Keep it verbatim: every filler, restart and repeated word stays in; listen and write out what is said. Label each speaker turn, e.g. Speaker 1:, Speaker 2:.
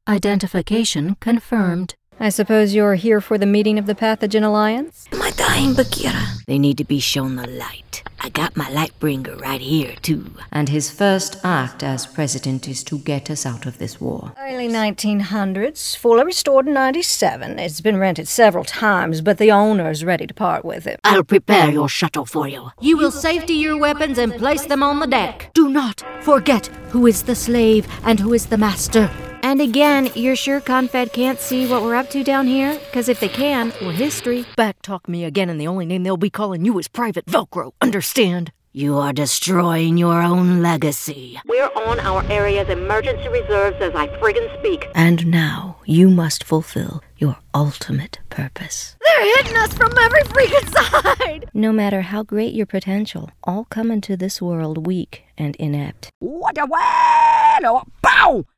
Speaker 1: Identification confirmed.
Speaker 2: I suppose you're here for the meeting of the Pathogen Alliance?
Speaker 3: Am I dying, Bagheera? They need to be shown the light. I got my light bringer right here, too.
Speaker 4: And his first act as president is to get us out of this war.
Speaker 2: Early nineteen hundreds, fully restored in ninety-seven. It's been rented several times, but the owner's ready to part with it.
Speaker 3: I'll prepare your shuttle for you.
Speaker 1: You will safety your weapons and place them on the deck. Do not forget who is the slave and who is the master.
Speaker 5: And again, you're sure Confed can't see what we're up to down here? Because if they can, we're history.
Speaker 1: Backtalk me again, and the only name they'll be calling you is Private Velcro, understand?
Speaker 3: You are destroying your own legacy.
Speaker 6: We're on our area's emergency reserves as I friggin' speak.
Speaker 3: And now, you must fulfill your ultimate purpose.
Speaker 5: They're hitting us from every freaking side!
Speaker 4: No matter how great your potential, all come into this world weak and inept.
Speaker 7: What a whale! Bow!